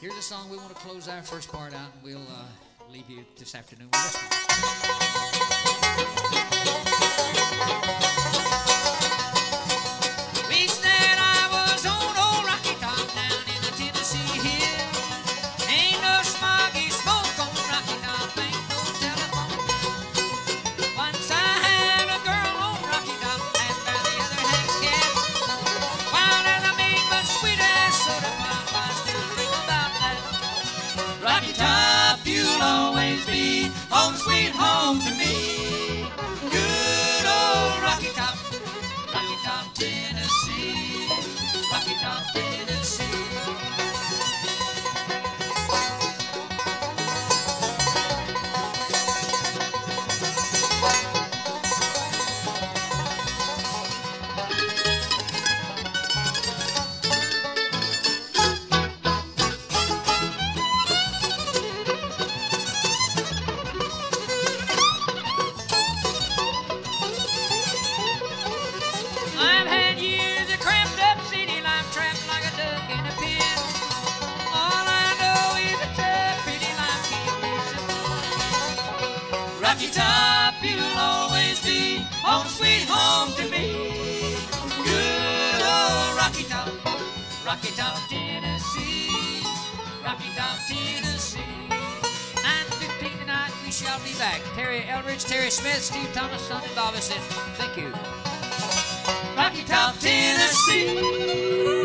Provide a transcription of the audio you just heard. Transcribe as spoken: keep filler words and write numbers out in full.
Here's a song we want to close our first part out, and we'll uh, leave you this afternoon with this one. Wish that I was on old Rocky Top down in the Tennessee hills. Ain't no smoggy smoke on Rocky Top, ain't no telephone bill. Once I had a girl on Rocky Top, and by the other had a cat. Wild as a mean but sweet as soda pop, I still think about that. Rocky Top, you'll always be home sweet home to me. Good old Rocky Top, Rocky Top, Tennessee, Rocky Top, Tennessee. I've had years of cramped up city life, trapped like a duck in a pen. All I know is a tough, pretty life keeps me simple. Rocky Top, you'll always be home sweet home to me. Good old Rocky Top, Rocky Top, Tennessee, Rocky Top, Tennessee. nine fifteen tonight, we shall be back. Terry Eldridge, Terry Smith, Steve Thomas, Sonny Bobbitt. Thank you. Rocky Top, Tennessee.